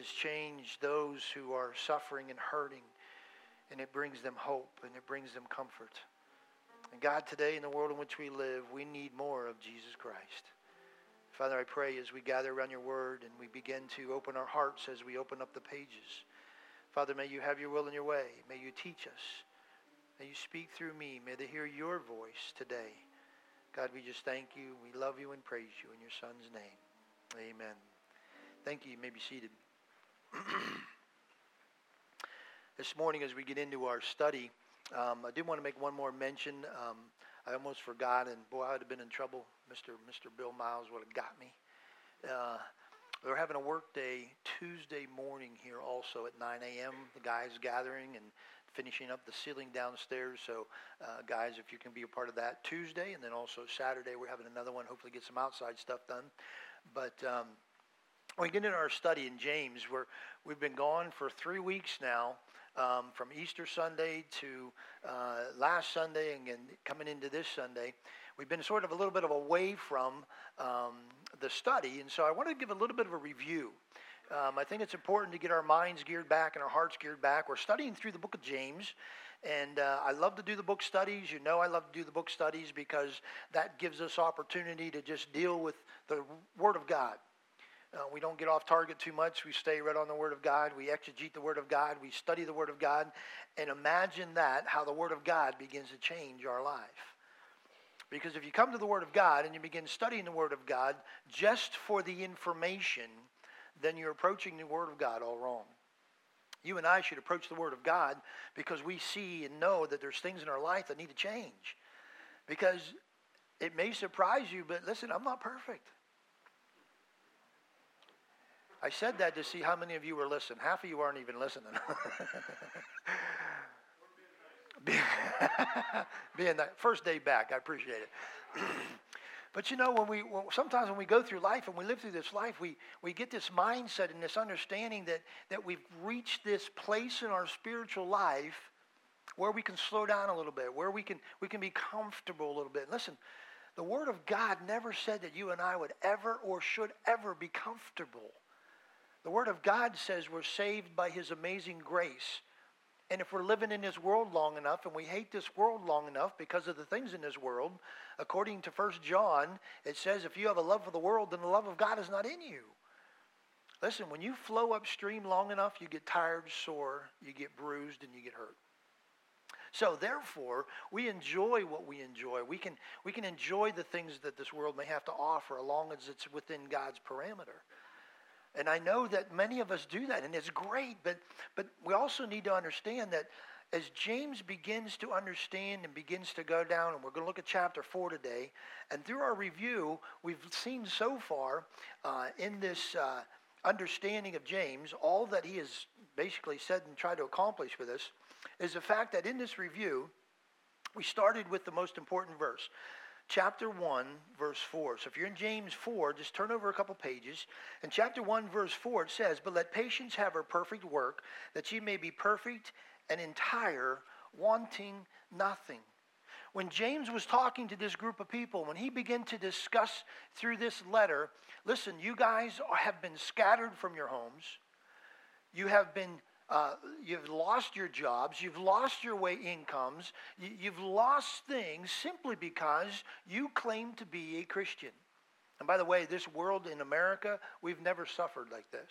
change those who are suffering and hurting, and it brings them hope and it brings them comfort. And God, today in the world in which we live, we need more of Jesus Christ. Father, I pray as we gather around your word and we begin to open our hearts as we open up the pages. Father, may you have your will and your way. May you teach us. May you speak through me. May they hear your voice today. God, we just thank you. We love you and praise you in your Son's name. Amen. Thank you. You may be seated. This morning as we get into our study, I did want to make one more mention. I almost forgot, and boy, I would have been in trouble. Mr. Bill Miles would have got me. We're having a work day Tuesday morning here also at 9 a.m. The guys gathering and finishing up the ceiling downstairs. So, guys, if you can be a part of that Tuesday, and then also Saturday, we're having another one. Hopefully get some outside stuff done. But we get into our study in James, where we've been gone for 3 weeks now, from Easter Sunday to last Sunday, and again, coming into this Sunday. We've been sort of a little bit of away from the study, and so I want to give a little bit of a review. I think it's important to get our minds geared back and our hearts geared back. We're studying through the book of James, and I love to do the book studies. You know I love to do the book studies because that gives us opportunity to just deal with the Word of God. We don't get off target too much. We stay right on the Word of God. We exegete the Word of God. We study the Word of God. And imagine that, how the Word of God begins to change our life. Because if you come to the Word of God and you begin studying the Word of God just for the information, then you're approaching the Word of God all wrong. You and I should approach the Word of God because we see and know that there's things in our life that need to change. Because it may surprise you, but listen, I'm not perfect. I said that to see how many of you were listening. Half of you aren't even listening. Being that first day back, I appreciate it. But you know, sometimes when we go through life and we live through this life, we get this mindset and this understanding that we've reached this place in our spiritual life where we can slow down a little bit, where we can be comfortable a little bit. Listen, the Word of God never said that you and I would ever or should ever be comfortable. The Word of God says we're saved by His amazing grace. And if we're living in this world long enough and we hate this world long enough because of the things in this world, according to 1 John, it says if you have a love for the world, then the love of God is not in you. Listen, when you flow upstream long enough, you get tired, sore, you get bruised, and you get hurt. So therefore, we enjoy what we enjoy. We can enjoy the things that this world may have to offer as long as it's within God's parameter. And I know that many of us do that, and it's great, but we also need to understand that as James begins to understand and begins to go down, and we're going to look at chapter 4 today, and through our review, we've seen so far in this understanding of James, all that he has basically said and tried to accomplish with us, is the fact that in this review, we started with the most important verse. Chapter 1, verse 4. So if you're in James 4, just turn over a couple pages. In chapter 1, verse 4, it says, "But let patience have her perfect work, that ye may be perfect and entire, wanting nothing." When James was talking to this group of people, when he began to discuss through this letter, listen, you guys have been scattered from your homes. You have been you've lost your jobs, you've lost your incomes, you've lost things simply because you claim to be a Christian. And by the way, this world in America, we've never suffered like this.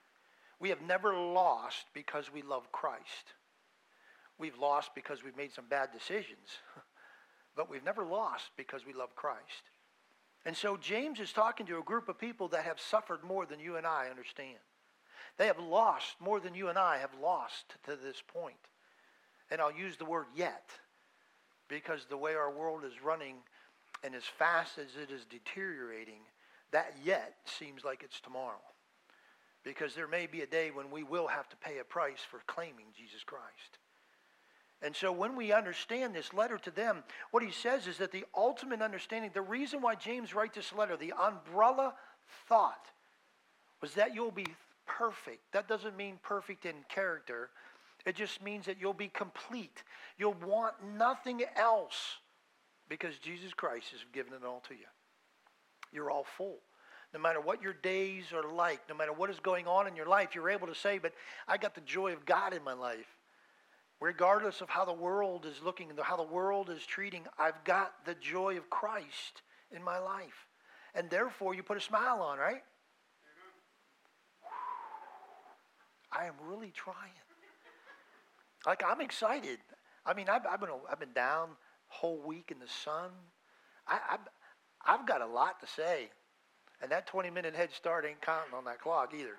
We have never lost because we love Christ. We've lost because we've made some bad decisions, but we've never lost because we love Christ. And so James is talking to a group of people that have suffered more than you and I understand. They have lost more than you and I have lost to this point. And I'll use the word yet, because the way our world is running and as fast as it is deteriorating, that yet seems like it's tomorrow. Because there may be a day when we will have to pay a price for claiming Jesus Christ. And so when we understand this letter to them, what he says is that the ultimate understanding, the reason why James writes this letter, the umbrella thought, was that you'll be perfect. That doesn't mean perfect in character. It just means that you'll be complete. You'll want nothing else because Jesus Christ has given it all to you. You're all full. No matter what your days are like, no matter what is going on in your life, you're able to say, but I got the joy of God in my life. Regardless of how the world is looking and how the world is treating, I've got the joy of Christ in my life. And therefore, you put a smile on, right? I am really trying. Like, I'm excited. I mean, I've been down whole week in the sun. I've got a lot to say. And that 20-minute head start ain't counting on that clock either.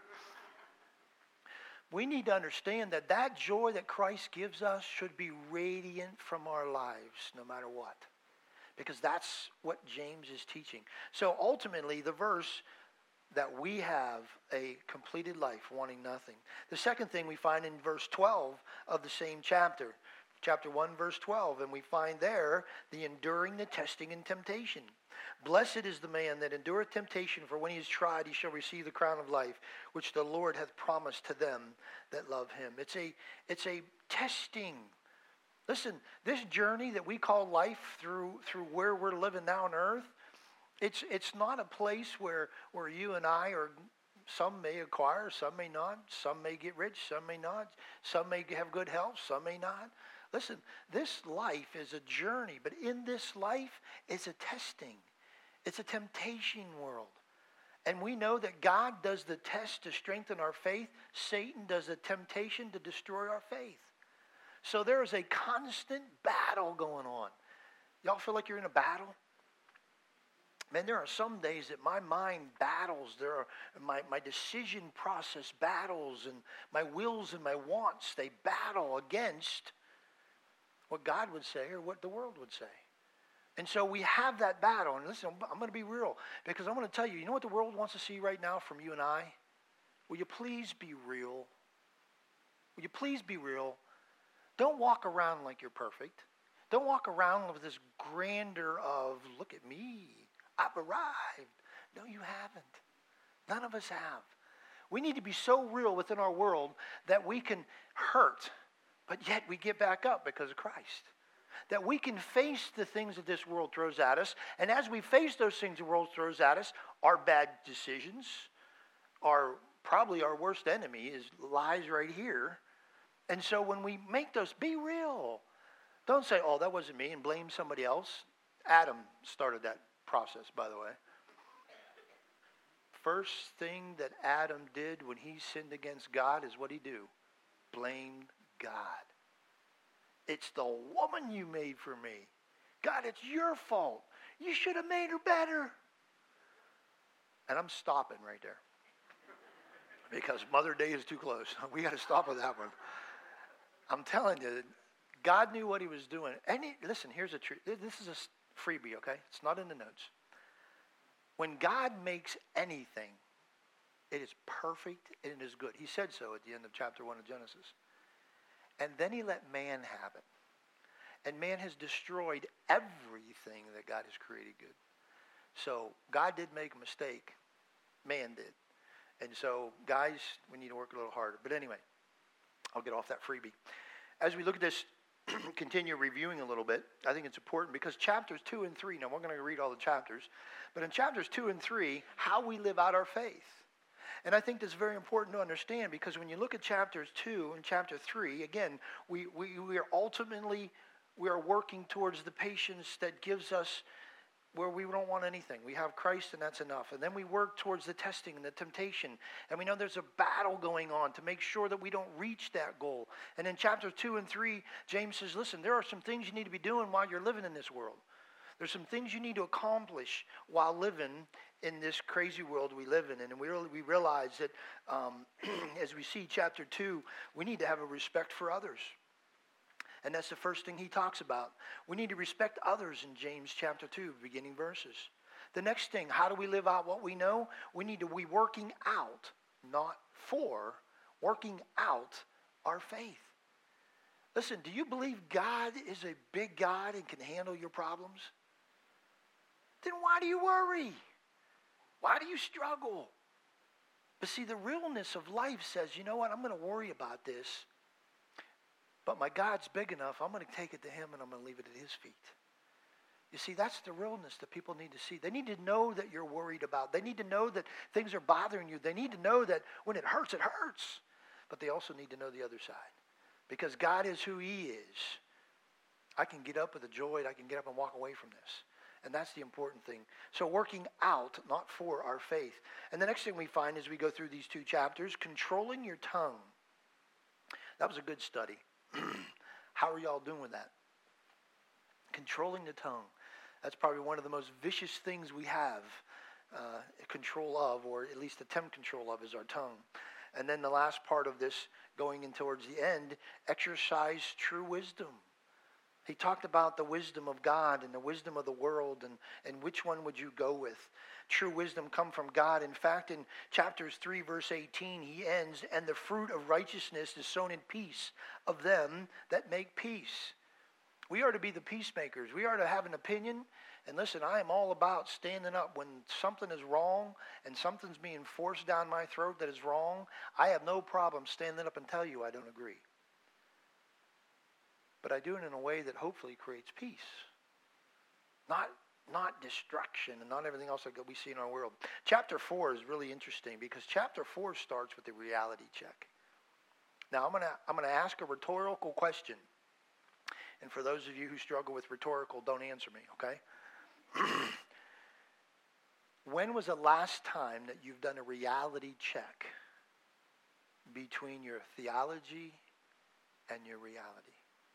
We need to understand that that joy that Christ gives us should be radiant from our lives no matter what. Because that's what James is teaching. So ultimately, the verse that we have a completed life, wanting nothing. The second thing we find in verse 12 of the same chapter. Chapter 1, verse 12. And we find there the enduring the testing and temptation. Blessed is the man that endureth temptation, for when he is tried, he shall receive the crown of life, which the Lord hath promised to them that love him. It's a testing. Listen, this journey that we call life through where we're living now on earth, it's not a place where you and I are, some may acquire, some may not, some may get rich, some may not, some may have good health, some may not. Listen, this life is a journey, but in this life is a testing. It's a temptation world. And we know that God does the test to strengthen our faith. Satan does the temptation to destroy our faith. So there is a constant battle going on. Y'all feel like you're in a battle? Man, there are some days that my mind battles. There are my decision process battles, and my wills and my wants, they battle against what God would say or what the world would say. And so we have that battle. And listen, I'm going to be real, because I'm going to tell you, you know what the world wants to see right now from you and I? Will you please be real? Will you please be real? Don't walk around like you're perfect. Don't walk around with this grandeur of, look at me, I've arrived. No, you haven't. None of us have. We need to be so real within our world that we can hurt, but yet we get back up because of Christ. That we can face the things that this world throws at us. And as we face those things the world throws at us, our bad decisions, probably our worst enemy is lies right here. And so when we make those, be real. Don't say, oh, that wasn't me, and blame somebody else. Adam started that process, by the way. First thing that Adam did when he sinned against God is what he do? Blamed God. It's the woman you made for me. God, it's your fault. You should have made her better. And I'm stopping right there. Because Mother Day is too close. We got to stop with that one. I'm telling you, God knew what he was doing. And listen, here's a truth. This is a freebie, okay? It's not in the notes. When God makes anything, it is perfect and it is good. He said so at the end of chapter 1 of Genesis. And then he let man have it. And man has destroyed everything that God has created good. So God did make a mistake. Man did. And so, guys, we need to work a little harder. But anyway, I'll get off that freebie. As we look at this, continue reviewing a little bit, I think it's important because chapters 2 and 3, now we're going to read all the chapters, but in chapters 2 and 3, how we live out our faith. And I think that's very important to understand, because when you look at chapters 2 and chapter 3, again, we are working towards the patience that gives us where we don't want anything. We have Christ and that's enough. And then we work towards the testing and the temptation. And we know there's a battle going on to make sure that we don't reach that goal. And in chapters 2 and 3, James says, listen, there are some things you need to be doing while you're living in this world. There's some things you need to accomplish while living in this crazy world we live in. And we realize that as we see chapter 2, we need to have a respect for others. And that's the first thing he talks about. We need to respect others in James chapter 2, beginning verses. The next thing, how do we live out what we know? We need to be working out, not for, working out our faith. Listen, do you believe God is a big God and can handle your problems? Then why do you worry? Why do you struggle? But see, the realness of life says, you know what, I'm going to worry about this. But my God's big enough, I'm going to take it to him and I'm going to leave it at his feet. You see, that's the realness that people need to see. They need to know that you're worried about. They need to know that things are bothering you. They need to know that when it hurts, it hurts. But they also need to know the other side. Because God is who he is. I can get up with a joy. I can get up and walk away from this. And that's the important thing. So working out, not for our faith. And the next thing we find as we go through these two chapters, controlling your tongue. That was a good study. How are y'all doing with that? Controlling the tongue. That's probably one of the most vicious things we have control of, or at least attempt control of, is our tongue. And then the last part of this, going in towards the end, exercise true wisdom. He talked about the wisdom of God and the wisdom of the world, and which one would you go with? True wisdom come from God. In fact, in chapters 3, verse 18, he ends, and the fruit of righteousness is sown in peace of them that make peace. We are to be the peacemakers. We are to have an opinion. And listen, I am all about standing up when something is wrong and something's being forced down my throat that is wrong. I have no problem standing up and tell you I don't agree. But I do it in a way that hopefully creates peace. Not destruction and not everything else that we see in our world. Chapter 4 is really interesting because chapter 4 starts with the reality check. Now I'm gonna ask a rhetorical question. And for those of you who struggle with rhetorical, don't answer me, okay? When was the last time that you've done a reality check between your theology and your reality?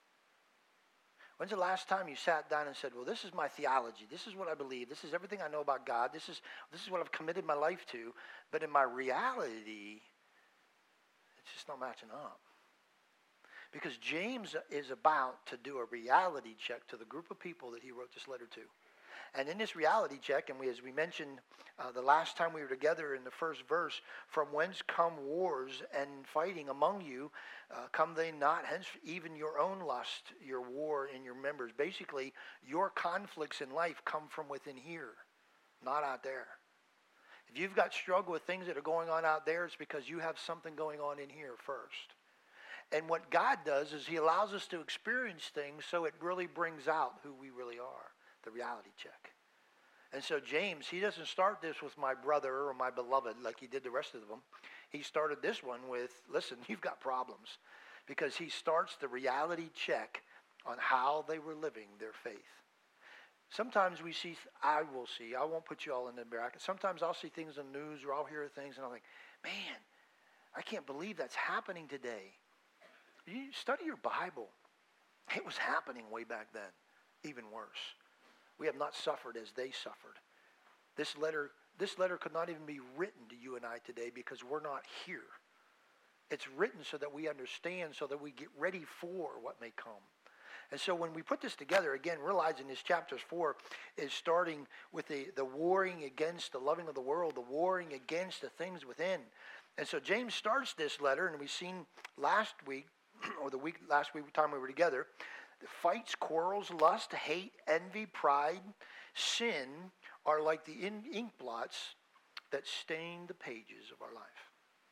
When's the last time you sat down and said, well, this is my theology. This is what I believe. This is everything I know about God. This is what I've committed my life to. But in my reality, it's just not matching up. Because James is about to do a reality check to the group of people that he wrote this letter to. And in this reality check, and as we mentioned the last time we were together in the first verse, from whence come wars and fighting among you, come they not hence even your own lust, your war in your members. Basically, your conflicts in life come from within here, not out there. If you've got struggle with things that are going on out there, it's because you have something going on in here first. And what God does is he allows us to experience things so it really brings out who we really are, the reality check. And so James, he doesn't start this with my brother or my beloved like he did the rest of them. He started this one with, listen, you've got problems. Because he starts the reality check on how they were living their faith. Sometimes I won't put you all in the bracket. Sometimes I'll see things on the news or I'll hear things and I'll think, man, I can't believe that's happening today. You study your Bible. It was happening way back then, even worse. We have not suffered as they suffered. This letter could not even be written to you and I today because we're not here. It's written so that we understand, so that we get ready for what may come. And so when we put this together, again, realizing this chapter 4 is starting with the warring against the loving of the world, the warring against the things within. And so James starts this letter, and we've seen last week, or last week time we were together, fights, quarrels, lust, hate, envy, pride, sin are like the ink blots that stain the pages of our life.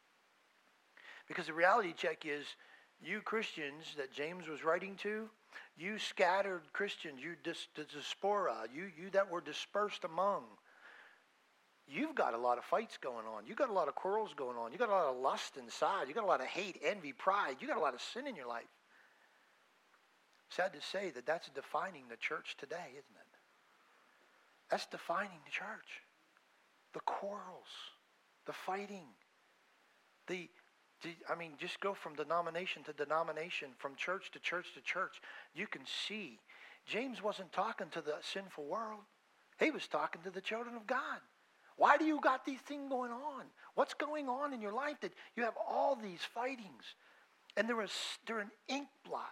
Because the reality check is, you Christians that James was writing to, you scattered Christians, the diaspora, you that were dispersed among, you've got a lot of fights going on. You've got a lot of quarrels going on. You've got a lot of lust inside. You've got a lot of hate, envy, pride. You've got a lot of sin in your life. Sad to say that that's defining the church today, isn't it? That's defining the church. The quarrels, the fighting, just go from denomination to denomination, from church to church to church. You can see James wasn't talking to the sinful world. He was talking to the children of God. Why do you got these things going on? What's going on in your life that you have all these fightings? And they're an ink blot.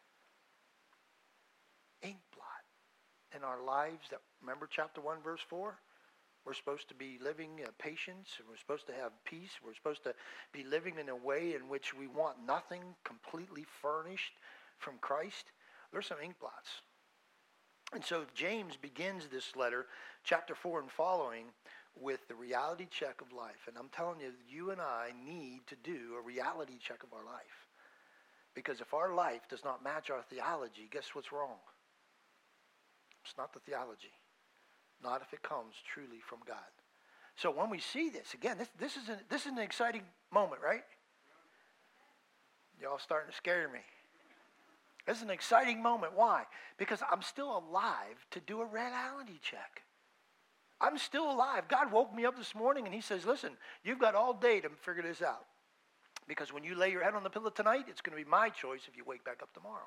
Ink blot in our lives. Remember chapter 1, verse 4? We're supposed to be living patience, and we're supposed to have peace. We're supposed to be living in a way in which we want nothing completely furnished from Christ. There's some ink blots. And so James begins this letter, chapter 4 and following, with the reality check of life. And I'm telling you, you and I need to do a reality check of our life. Because if our life does not match our theology, guess what's wrong? It's not the theology. Not if it comes truly from God. So when we see this, again, this is an exciting moment, right? Y'all starting to scare me. This is an exciting moment. Why? Because I'm still alive to do a reality check. I'm still alive. God woke me up this morning and he says, listen, you've got all day to figure this out. Because when you lay your head on the pillow tonight, it's going to be my choice if you wake back up tomorrow.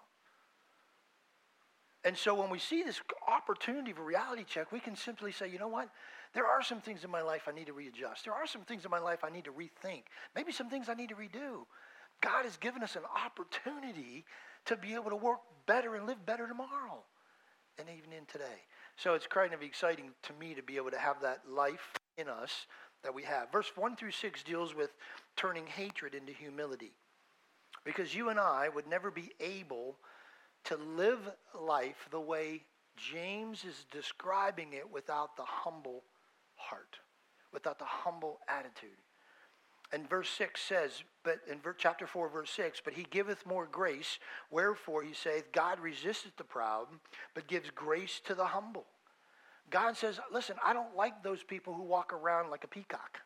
And so when we see this opportunity for reality check, we can simply say, you know what? There are some things in my life I need to readjust. There are some things in my life I need to rethink. Maybe some things I need to redo. God has given us an opportunity to be able to work better and live better tomorrow and even in today. So it's kind of exciting to me to be able to have that life in us that we have. Verse 1 through 6 deals with turning hatred into humility. Because you and I would never be able to live life the way James is describing it without the humble heart, without the humble attitude. And verse 6 says, but in chapter 4, verse 6, but he giveth more grace, wherefore he saith, God resisteth the proud, but gives grace to the humble. God says, listen, I don't like those people who walk around like a peacock.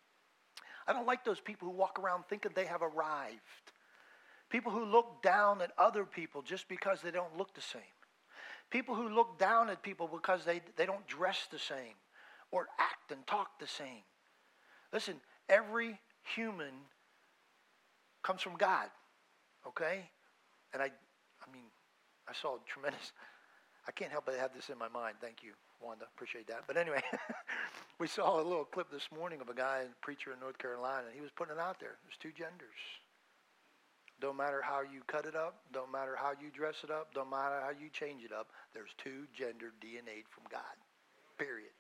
I don't like those people who walk around thinking they have arrived. People who look down at other people just because they don't look the same. People who look down at people because they don't dress the same or act and talk the same. Listen, every human comes from God, okay? And I saw a tremendous, I can't help but have this in my mind. Thank you, Wanda. Appreciate that. But anyway, we saw a little clip this morning of a guy, a preacher in North Carolina, and he was putting it out there. There's two genders. Don't matter how you cut it up. Don't matter how you dress it up. Don't matter how you change it up. There's two gender DNA'd from God, period.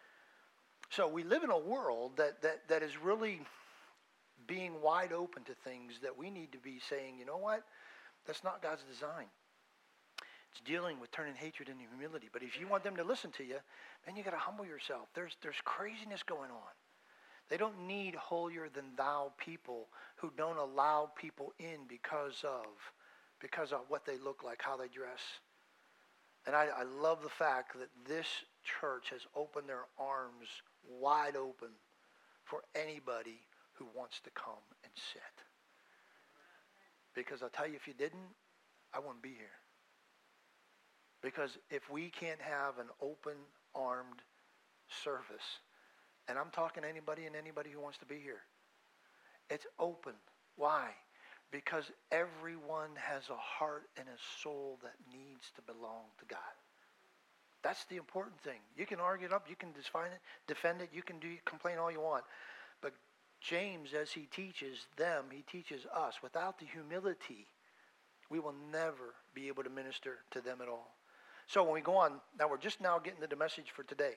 So we live in a world that is really being wide open to things that we need to be saying, you know what? That's not God's design. It's dealing with turning hatred into humility. But if you want them to listen to you, then you got to humble yourself. There's craziness going on. They don't need holier-than-thou people who don't allow people in because of what they look like, how they dress. And I love the fact that this church has opened their arms wide open for anybody who wants to come and sit. Because I'll tell you, if you didn't, I wouldn't be here. Because if we can't have an open-armed service, and I'm talking to anybody and anybody who wants to be here, it's open. Why? Because everyone has a heart and a soul that needs to belong to God. That's the important thing. You can argue it up, you can defend it, you can complain all you want. But James, as he teaches them, he teaches us. Without the humility, we will never be able to minister to them at all. So when we go on, now we're just now getting to the message for today.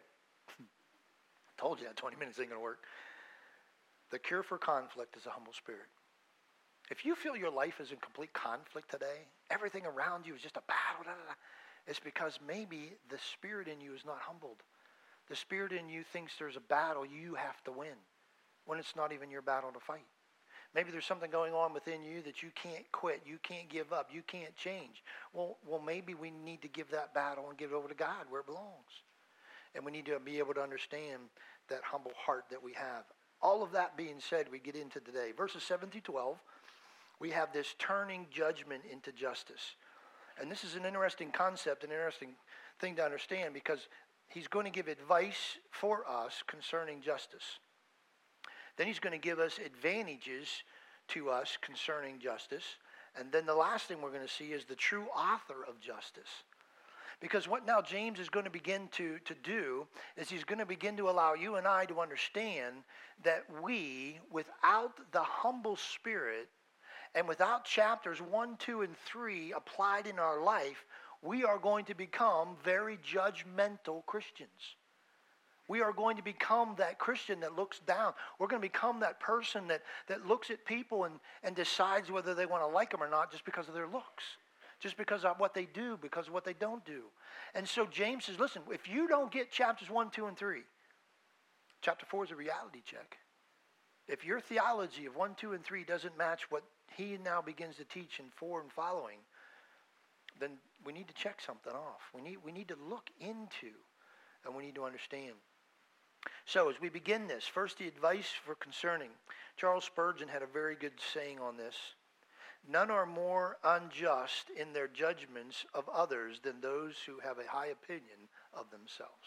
Told you that 20 minutes ain't going to work. The cure for conflict is a humble spirit. If you feel your life is in complete conflict today, everything around you is just a battle, it's because maybe the spirit in you is not humbled. The spirit in you thinks there's a battle you have to win when it's not even your battle to fight. Maybe there's something going on within you that you can't quit, you can't give up, you can't change. Well, maybe we need to give that battle and give it over to God where it belongs. And we need to be able to understand that humble heart that we have. All of that being said, we get into today. Verses 7 through 12, we have this turning judgment into justice. And this is an interesting concept, an interesting thing to understand, because he's going to give advice for us concerning justice. Then he's going to give us advantages to us concerning justice. And then the last thing we're going to see is the true author of justice. Because what now James is going to begin to do is he's going to begin to allow you and I to understand that we, without the humble spirit and without chapters 1, 2, and 3 applied in our life, we are going to become very judgmental Christians. We are going to become that Christian that looks down. We're going to become that person that looks at people and decides whether they want to like them or not just because of their looks. Just because of what they do, because of what they don't do. And so James says, listen, if you don't get chapters 1, 2, and 3, chapter 4 is a reality check. If your theology of 1, 2, and 3 doesn't match what he now begins to teach in 4 and following, then we need to check something off. We need to look into, and we need to understand. So as we begin this, first the advice for concerning. Charles Spurgeon had a very good saying on this. None are more unjust in their judgments of others than those who have a high opinion of themselves.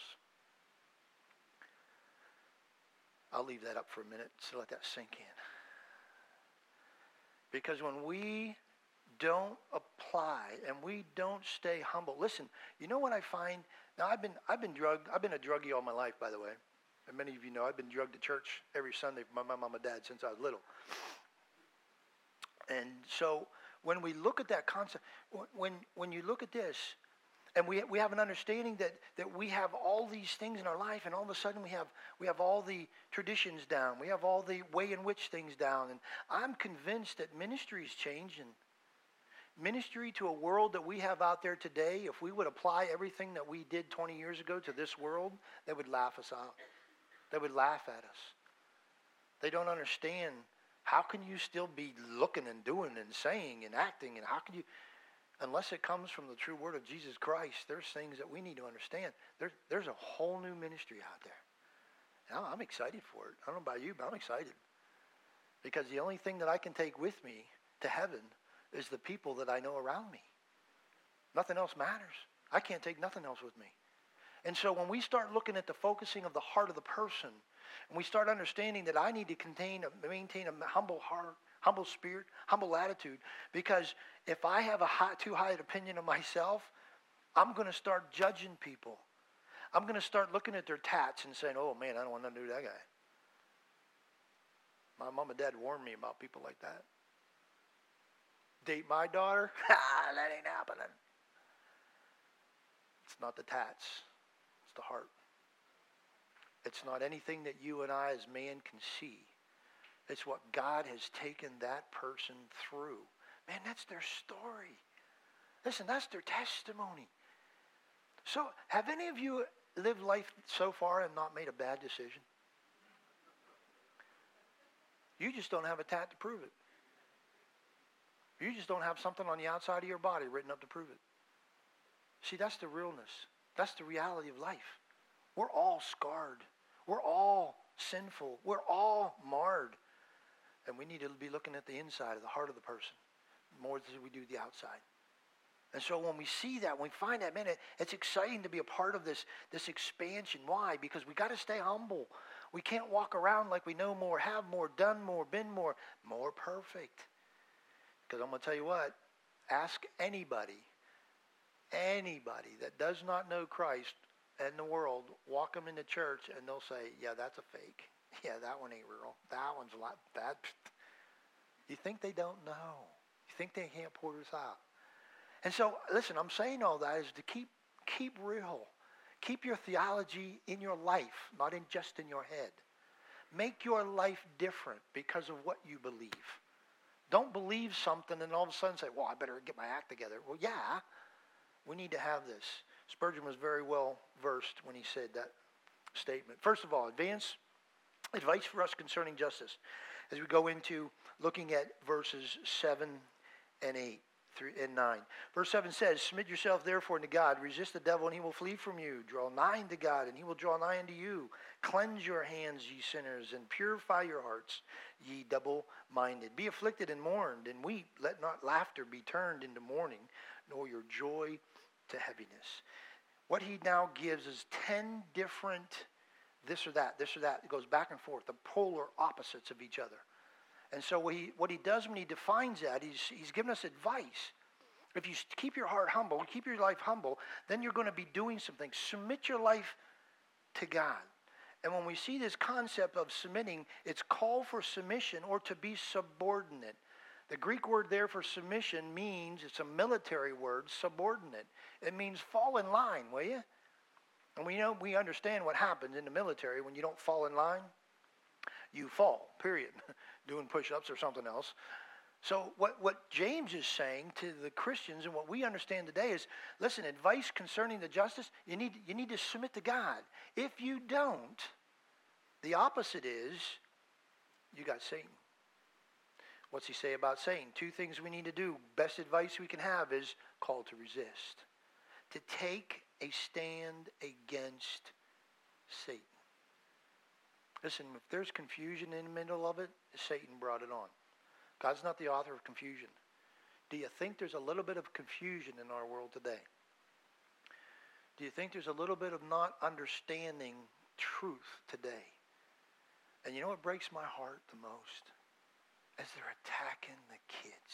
I'll leave that up for a minute to let that sink in. Because when we don't apply and we don't stay humble, listen, you know what I find? Now I've been drugged. I've been a druggie all my life, by the way. And many of you know I've been drugged to church every Sunday from my mom and dad since I was little. And so when we look at that concept, when you look at this, and we have an understanding that we have all these things in our life, and all of a sudden we have all the traditions down. We have all the way in which things down. And I'm convinced that ministry is changing. Ministry to a world that we have out there today, if we would apply everything that we did 20 years ago to this world, they would laugh us out. They would laugh at us. They don't understand. How can you still be looking and doing and saying and acting? And how can you, unless it comes from the true word of Jesus Christ, there's things that we need to understand. There's a whole new ministry out there. Now, I'm excited for it. I don't know about you, but I'm excited. Because the only thing that I can take with me to heaven is the people that I know around me. Nothing else matters. I can't take nothing else with me. And so when we start looking at the focusing of the heart of the person, and we start understanding that I need to maintain a humble heart, humble spirit, humble attitude, because if I have too high an opinion of myself, I'm going to start judging people. I'm going to start looking at their tats and saying, oh man, I don't want nothing to do with that guy. My mom and dad warned me about people like that. Date my daughter? That ain't happening. It's not the tats. It's the heart. It's not anything that you and I as man can see. It's what God has taken that person through. Man, that's their story. Listen, that's their testimony. So, have any of you lived life so far and not made a bad decision? You just don't have a tat to prove it. You just don't have something on the outside of your body written up to prove it. See, that's the realness. That's the reality of life. We're all scarred. We're all sinful. We're all marred. And we need to be looking at the inside of the heart of the person more than we do the outside. And so when we see that, when we find that, man, it's exciting to be a part of this expansion. Why? Because we got to stay humble. We can't walk around like we know more, have more, done more, been more perfect. Because I'm going to tell you what, ask anybody that does not know Christ in the world, walk them into church, and they'll say, yeah, that's a fake. Yeah, that one ain't real. That one's a lot bad. You think they don't know. You think they can't pour this out. And so, listen, I'm saying all that is to keep real. Keep your theology in your life, not just in your head. Make your life different because of what you believe. Don't believe something and all of a sudden say, well, I better get my act together. Well, yeah, we need to have this. Spurgeon was very well versed when he said that statement. First of all, advance advice for us concerning justice. As we go into looking at verses 7 and 8 and 9. Verse 7 says, submit yourself therefore unto God. Resist the devil and he will flee from you. Draw nigh unto God and he will draw nigh unto you. Cleanse your hands, ye sinners, and purify your hearts, ye double-minded. Be afflicted and mourned and weep. Let not laughter be turned into mourning, nor your joy to heaviness. What he now gives is 10 different this or that. It goes back and forth, the polar opposites of each other. And so what he does when he defines that, he's given us advice. If you keep your heart humble, keep your life humble, then you're going to be doing something. Submit your life to God. And when we see this concept of submitting, it's call for submission or to be subordinate. The Greek word there for submission means, it's a military word, subordinate. It means fall in line, will you? And we understand what happens in the military when you don't fall in line. You fall, period. Doing push-ups or something else. So what James is saying to the Christians and what we understand today is, listen, advice concerning the justice, you need to submit to God. If you don't, the opposite is you got Satan. What's he say about Satan? Two things we need to do. Best advice we can have is called to resist. To take a stand against Satan. Listen, if there's confusion in the middle of it, Satan brought it on. God's not the author of confusion. Do you think there's a little bit of confusion in our world today? Do you think there's a little bit of not understanding truth today? And you know what breaks my heart the most? Is they're attacking the kids.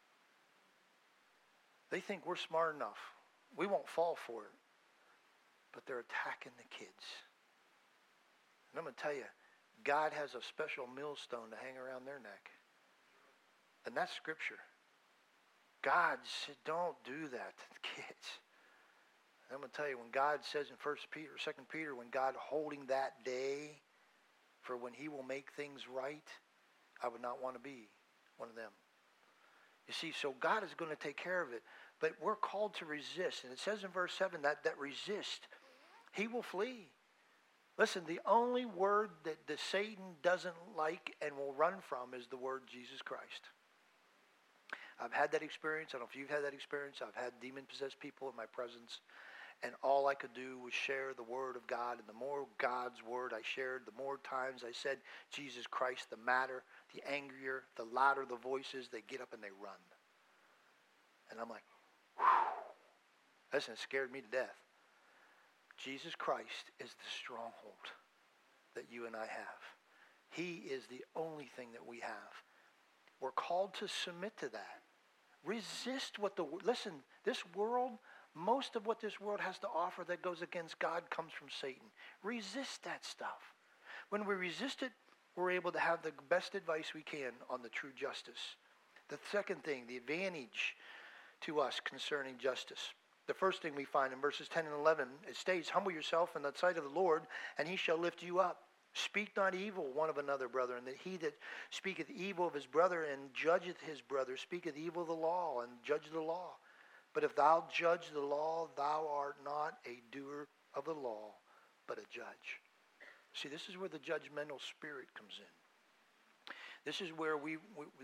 They think we're smart enough. We won't fall for it. But they're attacking the kids. And I'm going to tell you, God has a special millstone to hang around their neck. And that's Scripture. God said, don't do that to the kids. And I'm going to tell you, when God says in 1 Peter, 2 Peter, when God holding that day for when he will make things right, I would not want to be one of them. You see, so God is going to take care of it. But we're called to resist. And it says in verse 7 that resist, he will flee. Listen, the only word that Satan doesn't like and will run from is the word Jesus Christ. I've had that experience. I don't know if you've had that experience. I've had demon-possessed people in my presence. And all I could do was share the word of God. And the more God's word I shared, the more times I said Jesus Christ, the madder, the angrier, the louder the voices, they get up and they run. And I'm like, whew. Listen, it scared me to death. Jesus Christ is the stronghold that you and I have. He is the only thing that we have. We're called to submit to that. Resist what listen, this world, most of what this world has to offer that goes against God comes from Satan. Resist that stuff. When we resist it, we're able to have the best advice we can on the true justice. The second thing, the advantage to us concerning justice. The first thing we find in verses 10 and 11, it states, humble yourself in the sight of the Lord, and he shall lift you up. Speak not evil one of another, brethren, that he that speaketh evil of his brother and judgeth his brother speaketh evil of the law and judge the law. But if thou judge the law, thou art not a doer of the law, but a judge. See, this is where the judgmental spirit comes in. This is where we've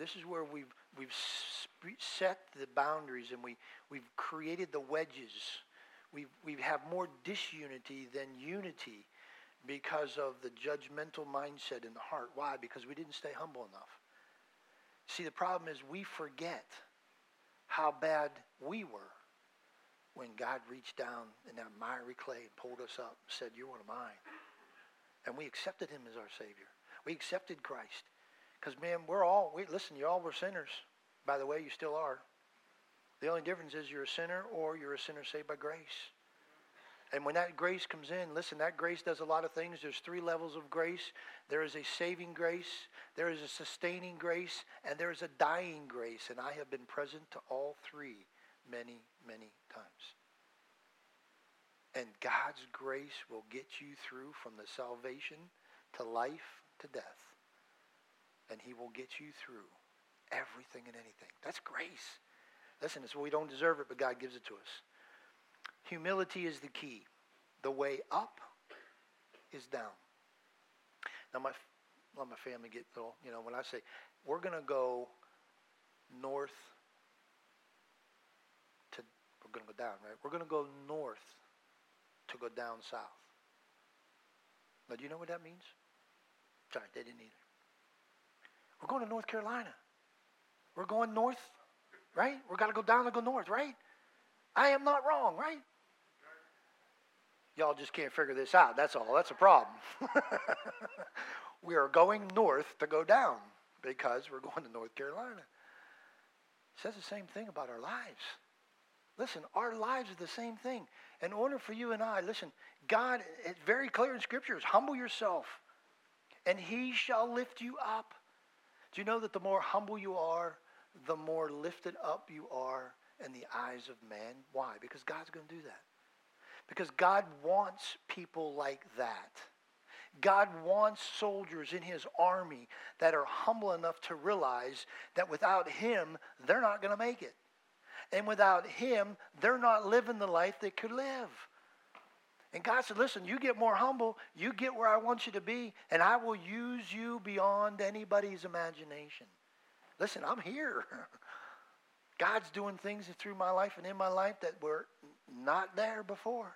set the boundaries, and we've created the wedges. We have more disunity than unity because of the judgmental mindset in the heart. Why? Because we didn't stay humble enough. See, the problem is we forget how bad we were when God reached down in that miry clay and pulled us up and said, you're one of mine. And we accepted him as our Savior. We accepted Christ. Because, man, listen, you all were sinners. By the way, you still are. The only difference is you're a sinner or you're a sinner saved by grace. And when that grace comes in, listen, that grace does a lot of things. There's 3 levels of grace. There is a saving grace, there is a sustaining grace, and there is a dying grace. And I have been present to all 3 many, many times. And God's grace will get you through from the salvation to life to death. And he will get you through everything and anything. That's grace. Listen, it's we don't deserve it, but God gives it to us. Humility is the key. The way up is down. Now, let my family get little, when I say, we're going to go north to, we're going to go down, right? We're going to go north to go down south. Now, do you know what that means? Sorry, they didn't either. We're going to North Carolina. We're going north, right? We've got to go down and go north, right? I am not wrong, right? Y'all just can't figure this out. That's all. That's a problem. We are going north to go down because we're going to North Carolina. It says the same thing about our lives. Listen, our lives are the same thing. In order for you and I, listen, God, it's very clear in Scriptures, humble yourself, and he shall lift you up. Do you know that the more humble you are, the more lifted up you are in the eyes of man? Why? Because God's going to do that. Because God wants people like that. God wants soldiers in his army that are humble enough to realize that without him, they're not going to make it. And without him, they're not living the life they could live. And God said, listen, you get more humble, you get where I want you to be, and I will use you beyond anybody's imagination. Listen, I'm here. God's doing things through my life and in my life that were not there before.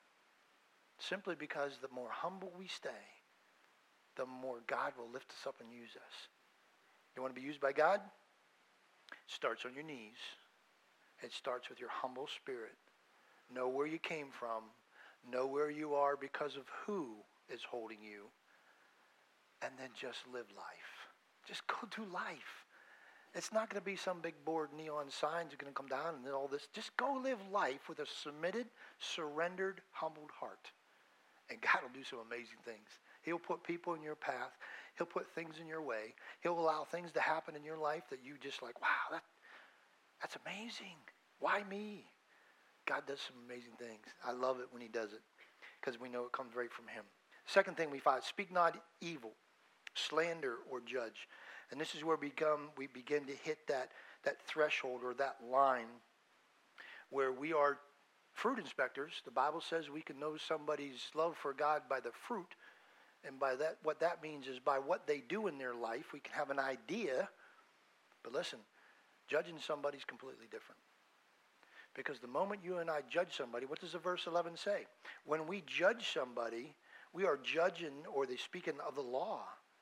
Simply because the more humble we stay, the more God will lift us up and use us. You want to be used by God? It starts on your knees. It starts with your humble spirit. Know where you came from. Know where you are because of who is holding you. And then just live life. Just go through life. It's not going to be some big board neon signs are going to come down and all this. Just go live life with a submitted, surrendered, humbled heart. And God will do some amazing things. He'll put people in your path. He'll put things in your way. He'll allow things to happen in your life that you just like, wow, that's amazing. Why me? God does some amazing things. I love it when he does it because we know it comes right from him. Second thing we find, speak not evil, slander, or judge. And this is where we begin to hit that threshold or that line where we are fruit inspectors. The Bible says we can know somebody's love for God by the fruit. And by that, what that means is by what they do in their life, we can have an idea. But listen, judging somebody is completely different. Because the moment you and I judge somebody, what does the verse 11 say? When we judge somebody, we are judging, or they speaking of the law.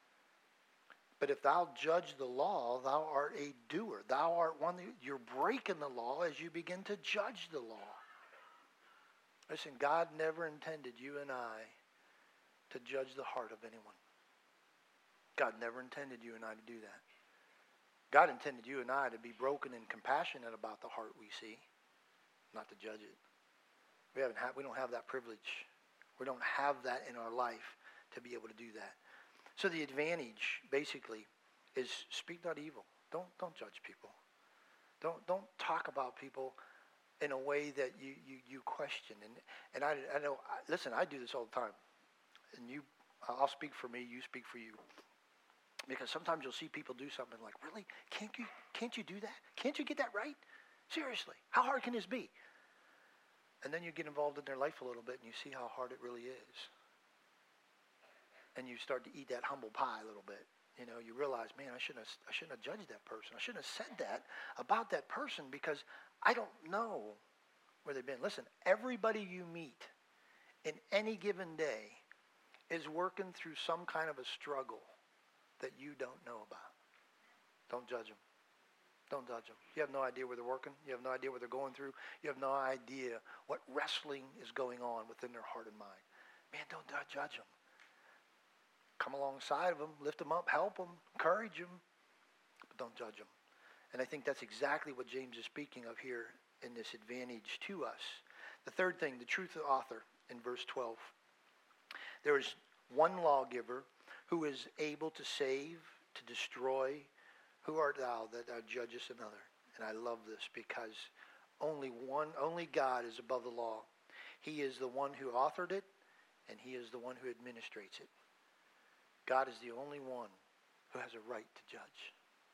But if thou judge the law, thou art a doer. Thou art one, you're breaking the law as you begin to judge the law. Listen, God never intended you and I to judge the heart of anyone. God never intended you and I to do that. God intended you and I to be broken and compassionate about the heart we see, not to judge it. We don't have that privilege. We don't have that in our life to be able to do that. So the advantage, basically, is speak not evil. Don't judge people. Don't talk about people in a way that you question. And I know. Listen, I do this all the time. And I'll speak for me. You speak for you. Because sometimes you'll see people do something like, really? Can't you do that? Can't you get that right? Seriously, how hard can this be? And then you get involved in their life a little bit, and you see how hard it really is. And you start to eat that humble pie a little bit. You know, you realize, man, I shouldn't have judged that person. I shouldn't have said that about that person because I don't know where they've been. Listen, everybody you meet in any given day is working through some kind of a struggle that you don't know about. Don't judge them. Don't judge them. You have no idea where they're working. You have no idea what they're going through. You have no idea what wrestling is going on within their heart and mind. Man, don't judge them. Come alongside of them, lift them up, help them, encourage them, but don't judge them. And I think that's exactly what James is speaking of here in this advantage to us. The third thing, the truth author in verse 12. There is one lawgiver who is able to save, to destroy. Who art thou that thou judgest another? And I love this because only God is above the law. He is the one who authored it, and he is the one who administrates it. God is the only one who has a right to judge.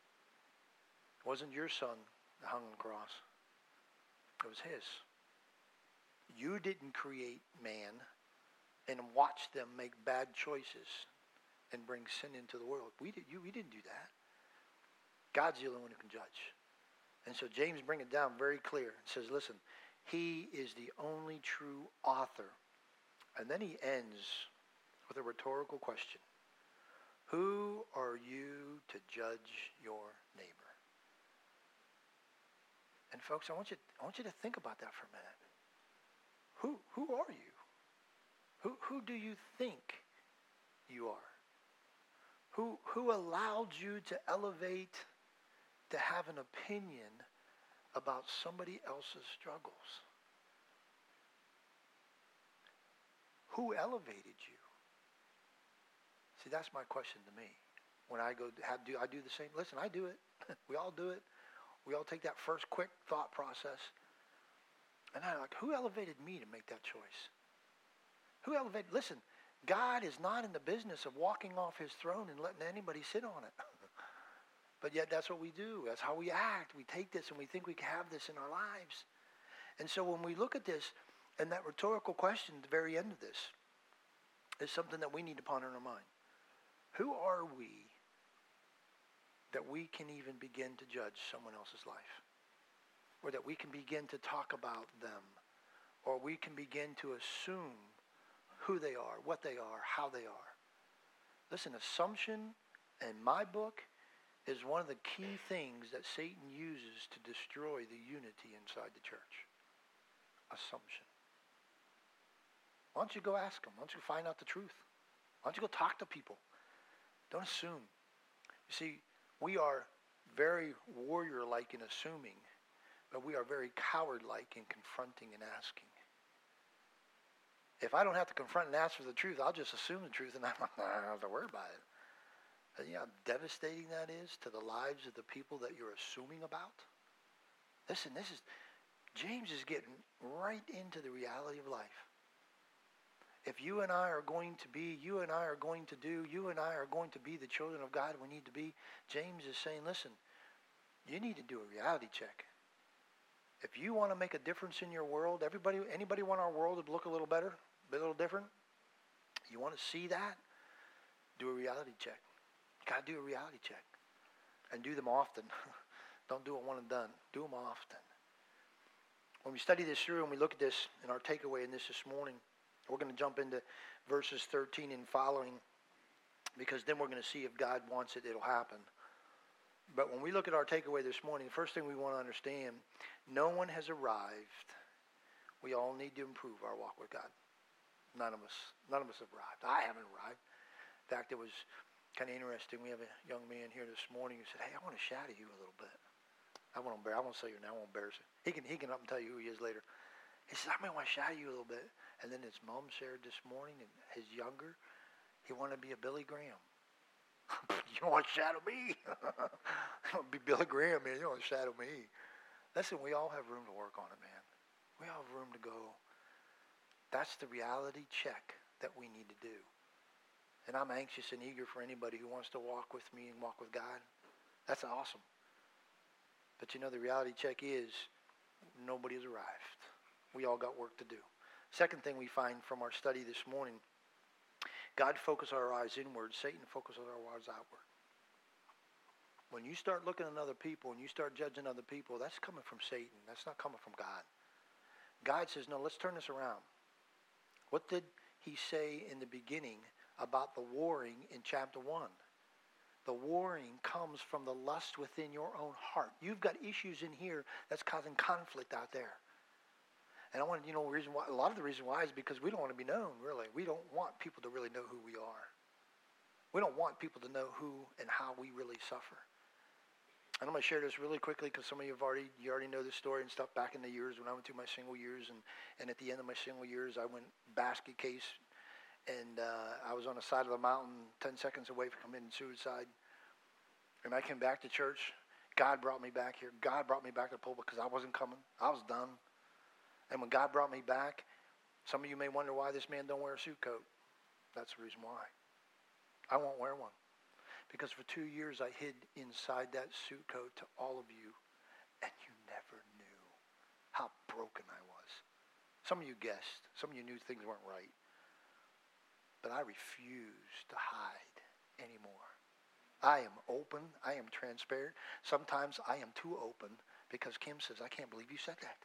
It wasn't your son that hung on the cross. It was his. You didn't create man and watch them make bad choices and bring sin into the world. We didn't do that. God's the only one who can judge. And so James brings it down very clear and says, listen, he is the only true author. And then he ends with a rhetorical question. Who are you to judge your neighbor? And folks, I want you to think about that for a minute. Who are you? Who do you think you are? Who allowed you to elevate, to have an opinion about somebody else's struggles? Who elevated you? See, that's my question to me. When I go, I do the same. Listen, I do it. We all do it. We all take that first quick thought process. And I'm like, who elevated me to make that choice? Who elevated? Listen, God is not in the business of walking off his throne and letting anybody sit on it. But yet that's what we do. That's how we act. We take this and we think we can have this in our lives. And so when we look at this, and that rhetorical question at the very end of this is something that we need to ponder in our mind. Who are we that we can even begin to judge someone else's life, or that we can begin to talk about them, or we can begin to assume who they are, what they are, how they are. Listen, assumption in my book is one of the key things that Satan uses to destroy the unity inside the church. Assumption. Why don't you go ask them? Why don't you find out the truth? Why don't you go talk to people? Don't assume. You see, we are very warrior-like in assuming, but we are very coward-like in confronting and asking. If I don't have to confront and ask for the truth, I'll just assume the truth and I don't have to worry about it. And you know how devastating that is to the lives of the people that you're assuming about? Listen, James is getting right into the reality of life. If you and I are going to be, you and I are going to do, you and I are going to be the children of God we need to be, James is saying, listen, you need to do a reality check. If you want to make a difference in your world, anybody want our world to look a little better, a little different? You want to see that? Do a reality check. You got to do a reality check. And do them often. Don't do it one and done. Do them often. When we study this through and we look at this in our takeaway in this morning, we're going to jump into verses 13 and following, because then we're going to see if God wants it, it'll happen. But when we look at our takeaway this morning, the first thing we want to understand, no one has arrived. We all need to improve our walk with God. None of us have arrived. I haven't arrived. In fact, it was kind of interesting. We have a young man here this morning who said, hey, I want to shadow you a little bit. I won't say your name. I won't embarrass you. He can up and tell you who he is later. He said, I may want to shadow you a little bit. And then his mom shared this morning, and his younger, he wanted to be a Billy Graham. You don't want to shadow me? I want to be Billy Graham, man. You don't want to shadow me. Listen, we all have room to work on it, man. We all have room to go. That's the reality check that we need to do. And I'm anxious and eager for anybody who wants to walk with me and walk with God. That's awesome. But you know, the reality check is nobody has arrived. We all got work to do. Second thing we find from our study this morning, God focuses our eyes inward, Satan focuses our eyes outward. When you start looking at other people and you start judging other people, that's coming from Satan. That's not coming from God. God says, no, let's turn this around. What did he say in the beginning about the warring in chapter 1? The warring comes from the lust within your own heart. You've got issues in here that's causing conflict out there. And I want to, reason why. A lot of the reason why is because we don't want to be known, really. We don't want people to really know who we are. We don't want people to know who and how we really suffer. And I'm going to share this really quickly because some of you already know this story and stuff. Back in the years when I went through my single years, and at the end of my single years, I went basket case, and I was on the side of the mountain 10 seconds away from committing suicide. And I came back to church. God brought me back here. God brought me back to the pulpit because I wasn't coming. I was done. And when God brought me back, some of you may wonder why this man don't wear a suit coat. That's the reason why. I won't wear one. Because for 2 years I hid inside that suit coat to all of you, and you never knew how broken I was. Some of you guessed. Some of you knew things weren't right. But I refuse to hide anymore. I am open. I am transparent. Sometimes I am too open because Kim says, I can't believe you said that.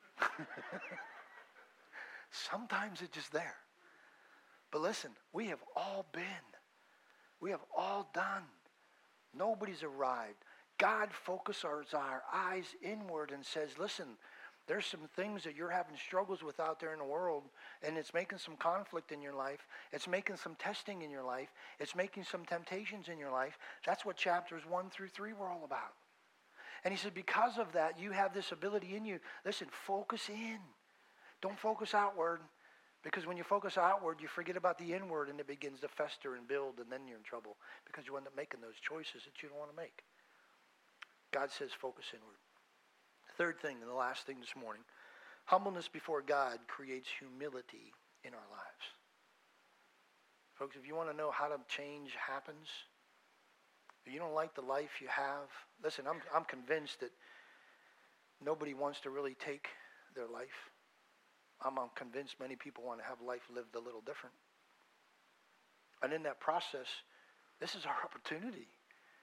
Sometimes it's just there. But listen, we have all been. We have all done. Nobody's arrived. God focuses our eyes inward and says, listen, there's some things that you're having struggles with out there in the world, and it's making some conflict in your life. It's making some testing in your life. It's making some temptations in your life. That's what chapters 1 through 3 were all about. And he said, because of that, you have this ability in you. Listen, focus in. Don't focus outward. Because when you focus outward, you forget about the inward, and it begins to fester and build, and then you're in trouble because you end up making those choices that you don't want to make. God says focus inward. Third thing, and the last thing this morning, humbleness before God creates humility in our lives. Folks, if you want to know how to change happens, if you don't like the life you have, listen, I'm convinced that nobody wants to really take their life. I'm convinced many people want to have life lived a little different. And in that process, this is our opportunity.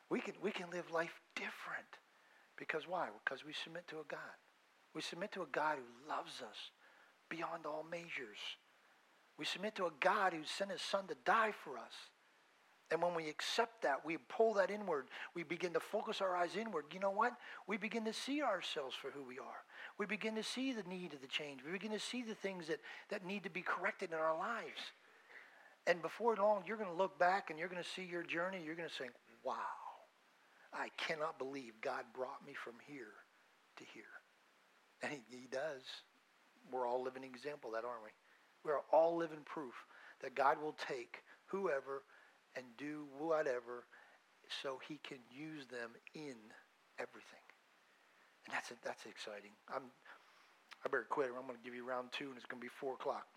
We can live life different. Because why? Because we submit to a God. We submit to a God who loves us beyond all measures. We submit to a God who sent his son to die for us. And when we accept that, we pull that inward. We begin to focus our eyes inward. You know what? We begin to see ourselves for who we are. We begin to see the need of the change. We begin to see the things that need to be corrected in our lives. And before long, you're going to look back and you're going to see your journey. You're going to think, wow, I cannot believe God brought me from here to here. And he does. We're all living example of that, aren't we? We're all living proof that God will take whoever and do whatever so he can use them in everything. And that's exciting. I better quit or I'm going to give you round 2 and it's going to be 4 o'clock.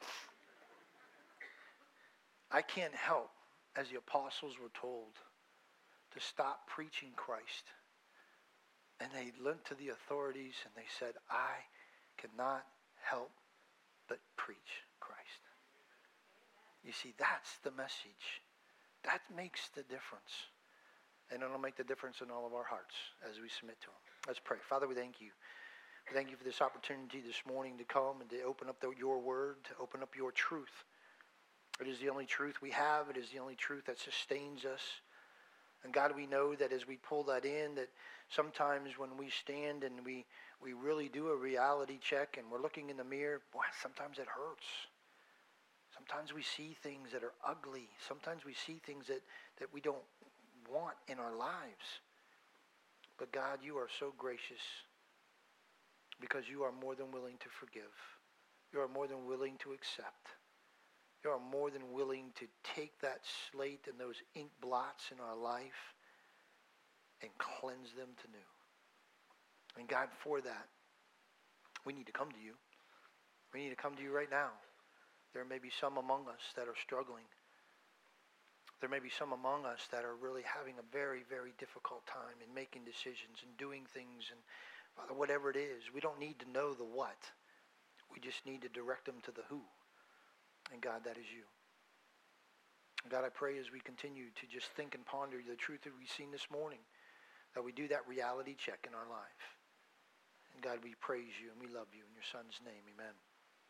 I can't help, as the apostles were told, to stop preaching Christ. And they went to the authorities and they said, I cannot help but preach Christ. You see, that's the message. That makes the difference. And it'll make the difference in all of our hearts as we submit to him. Let's pray. Father, we thank you. We thank you for this opportunity this morning to come and to open up your word, to open up your truth. It is the only truth we have. It is the only truth that sustains us. And God, we know that as we pull that in, that sometimes when we stand and we really do a reality check and we're looking in the mirror, boy, sometimes it hurts. Sometimes we see things that are ugly. Sometimes we see things that we don't want in our lives. But God, you are so gracious because you are more than willing to forgive. You are more than willing to accept. You are more than willing to take that slate and those ink blots in our life and cleanse them to new. And God, for that, we need to come to you. We need to come to you right now. There may be some among us that are struggling. There may be some among us that are really having a very, very difficult time in making decisions and doing things. And Father, whatever it is, we don't need to know the what. We just need to direct them to the who. And God, that is you. And God, I pray as we continue to just think and ponder the truth that we've seen this morning, that we do that reality check in our life. And God, we praise you and we love you. In your Son's name, amen.